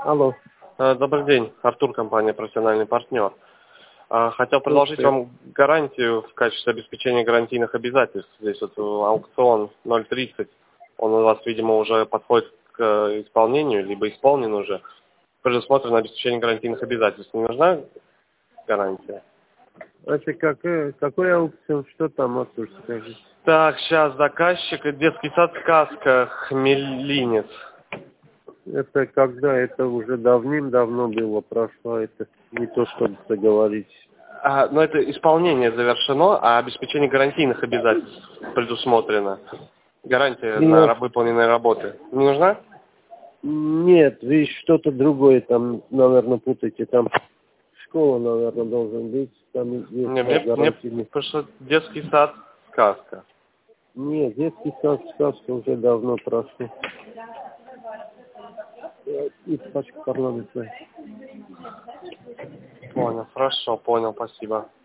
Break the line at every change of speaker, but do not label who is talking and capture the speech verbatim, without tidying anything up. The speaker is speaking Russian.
Алло.
Э, Добрый день, Артур, компания «Профессиональный партнер». Э, Хотел предложить
Слушаю.
вам гарантию в качестве обеспечения гарантийных обязательств. Здесь вот э, аукцион ноль тридцать. Он у вас, видимо, уже подходит к э, исполнению, либо исполнен уже. Предусмотрено обеспечение гарантийных обязательств. Не нужна гарантия?
Это какой, какой аукцион? Что там, Артур, скажи?
Так, сейчас заказчик, детский сад «Сказка», Хмелинец.
Это когда? Это уже давным-давно было, прошло. Это не то, что ты говорить.
А, но это исполнение завершено, а обеспечение гарантийных обязательств предусмотрено. Гарантия на
Нет,
раб- выполненные работы. Не нужна?
нет, вы что-то другое там, наверное, путаете. Там школа, наверное, должен быть. Там есть
Не,
да,
мне, мне
гарантийный.
пришло детский сад «Сказка».
Нет, детский сад, сказка уже давно прошли. И пачка парламента.
Понял, хорошо, понял, спасибо.